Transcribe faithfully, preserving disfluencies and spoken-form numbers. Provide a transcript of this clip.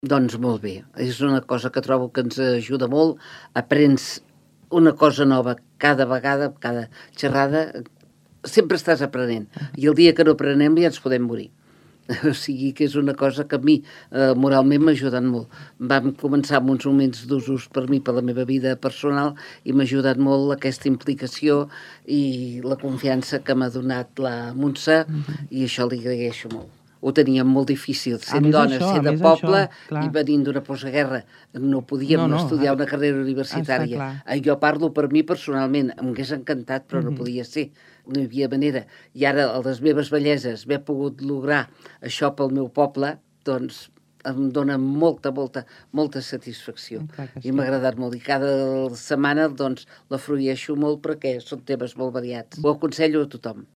Doncs molt bé, és una cosa que trobo que ens ajuda molt, aprens una cosa nova cada vegada, cada xerrada, sempre estàs aprenent, Ah. i el dia que no aprenem ja ens podem morir. O sigui que és una cosa que a mi, eh, moralment m'ha ajudat molt. Vam començar amb uns moments d'usos per mi, per la meva vida personal, i m'ha ajudat molt aquesta implicació i la confiança que m'ha donat la Montse, Mhm. i això li agraeixo molt. Ho teníem molt difícil, A sent més dones, això, a sent de més poble, això, clar. i venint d'una postguerra, no podíem No, no, estudiar ara una carrera està universitària. clar. Eh, jo parlo per mi personalment, m'hagués encantat, però no Mhm. podia ser, no hi havia manera. I ara, a les meves velleses, haver pogut lograr això pel meu poble, doncs em dóna molta, molta, molta satisfacció. Clar que I m'ha sí. agradat molt. I cada setmana, doncs, la frueixo molt perquè són temes molt variats. Ho aconsello a tothom.